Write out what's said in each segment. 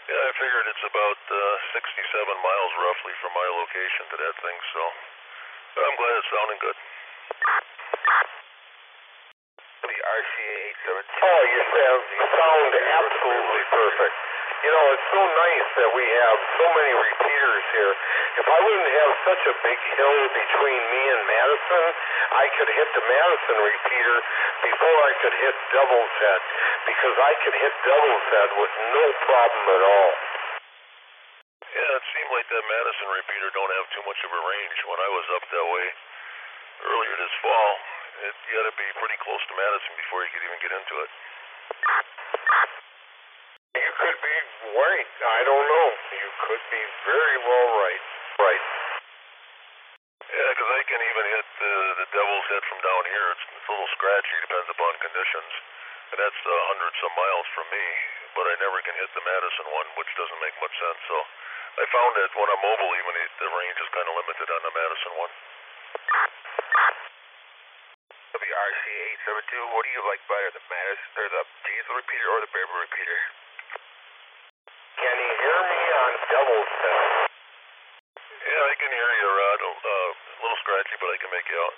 Yeah, I figured it's about 67 miles roughly from my location to that thing, so I'm glad it's sounding good. The RCA 872. Oh, you sound absolutely perfect. You know, it's so nice that we have so many repeaters here. If I wouldn't have such a big hill between me and Madison, I could hit the Madison repeater before I could hit Devil's Head, because I could hit Devil's Head with no problem at all. Yeah, it seemed like that Madison repeater don't have too much of a range. When I was up that way earlier this fall, you got to be pretty close to Madison before you could even get into it. You could be right. I don't know. You could be very well right. Right. Yeah, because I can even hit the Devil's Head from down here. It's a little scratchy, depends upon conditions. And that's 100-some miles from me, but I never can hit the Madison one, which doesn't make much sense. So I found that when I'm mobile, even the range is kind of limited on the Madison one. WRCA 872, what do you like better, the Madison or the Janesville repeater or the Baraboo repeater? Can you hear me on Devil's Head? Yeah, I can hear you, Rod. A little scratchy, but I can make you out.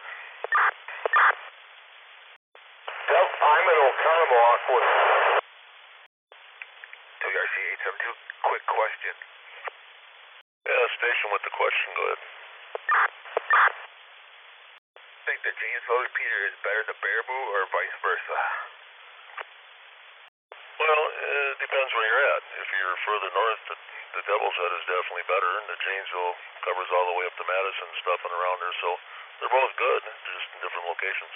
I'm in Oconomowoc with WRCA 872, quick question. Yeah, station with the question, go ahead. Think the Janesville repeater is better than the Baraboo or vice versa? Well, it depends where you're at. If you're further north, the Devil's Head is definitely better, and the Janesville covers all the way up to Madison, stuff and around there, so they're both good, just in different locations.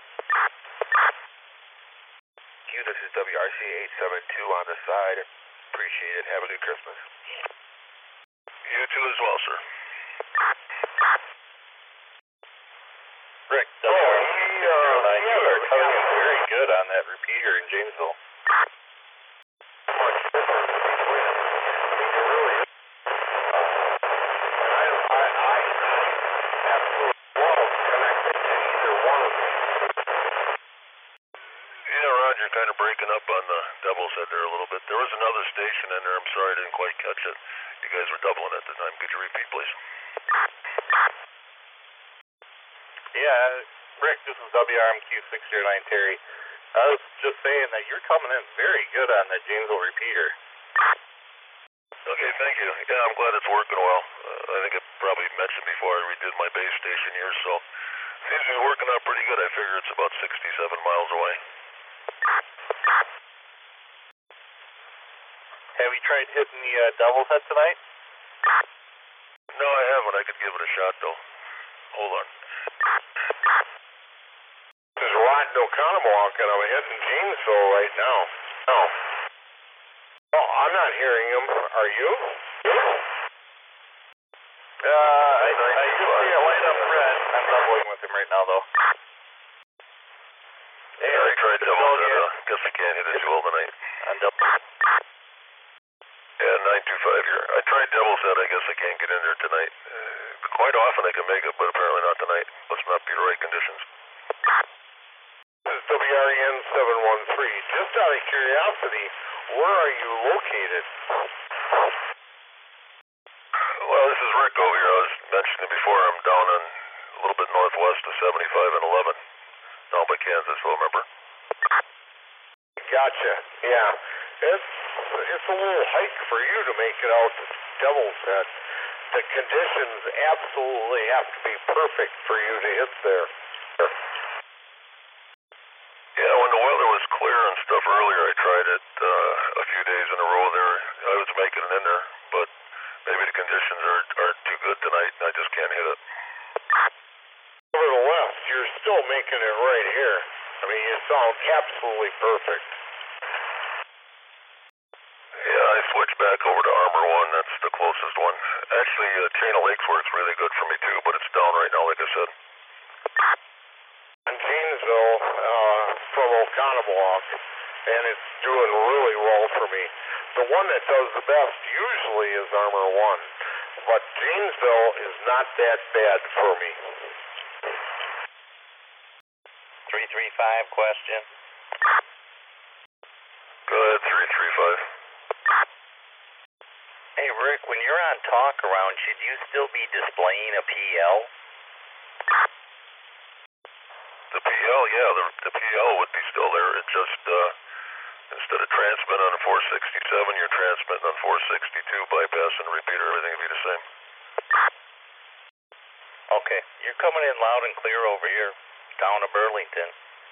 This is WRCA 872 on the side. Appreciate it. Have a good Christmas. You too as well, sir. Rick, you are coming in very good on that repeater in Janesville. much difference between them. I mean, there really is. I absolutely love connecting to either one of them. Yeah, Rod, you're kind of breaking up on the Devil's Head there a little bit. There was another station in there. I'm sorry I didn't quite catch it. You guys were doubling at the time. Could you repeat, please? Yeah, Rick, this is WRMQ 609 Terry. I was just saying that you're coming in very good on that Janesville repeater. Okay, thank you. Yeah, I'm glad it's working well. I think I probably mentioned before I redid my base station here, so it seems to be working out pretty good. I figure it's about 67 miles away. Have you tried hitting the Devil's Head tonight? No, I haven't. I could give it a shot, though. Hold on. This is Rod in Oconomowoc, and I'm hitting Janesville right now. Oh. Oh, I'm not hearing him. Are you? I just see a light up red. I'm doubling with him right now, though. Yeah, I tried Devil's Head. Guess I can't hit it too well tonight. I'm doubling. Yeah, 925 here. I tried Devil's Head. I guess I can't get in there tonight. Quite often I can make it, but apparently not tonight. Must not be the right conditions. This is WREN 713. Just out of curiosity, where are you located? Well, this is Rick over here. I was mentioning before, I'm down in a little bit northwest of 75 and 11, down by Kansasville, remember? Gotcha. Yeah. It's a little hike for you to make it out to Devil's Head. The conditions absolutely have to be perfect for you to hit there. Yeah, when the weather was clear and stuff earlier, I tried it a few days in a row there. I was making it in there, but maybe the conditions aren't too good tonight, and I just can't hit it. Nevertheless, you're still making it right here. I mean, you sound absolutely perfect. Yeah, I switched back over to Armor 1. That's the closest one. Actually, Chain of Lakes works really good for me, too, but it's down right now, like I said. In Janesville, from Oconomowoc, and it's doing really well for me. The one that does the best usually is Armor 1, but Janesville is not that bad for me. 335 question. Go ahead, 335. Rick, when you're on talk around, should you still be displaying a PL? The PL, yeah, the PL would be still there. It just, instead of transmit on a 467, you're transmitting on 462, bypass and repeater, everything would be the same. Okay, you're coming in loud and clear over here, down to Burlington.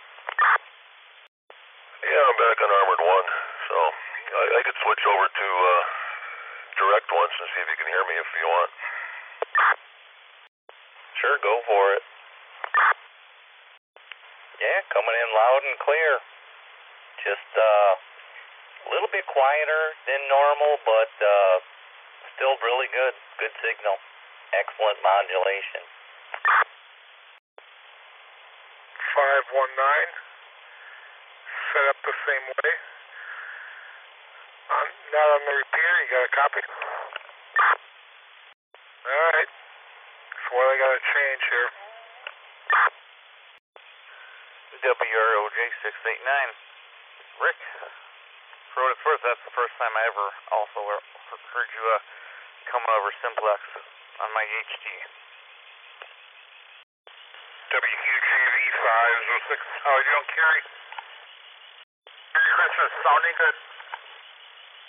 Yeah, I'm back on Armored 1, so I could switch over to direct once and see if you can hear me if you want. Sure, go for it. Yeah, coming in loud and clear. Just a little bit quieter than normal, but still really good. Good signal. Excellent modulation. 519. Set up the same way. Not on the repeater, you got a copy? Alright. So what I gotta change here? WROJ 689. Rick, for what it's worth, that's the first time I ever also heard you come over simplex on my HT. WQGV 506. How are you doing, Kerry? Merry Christmas. Sounding good.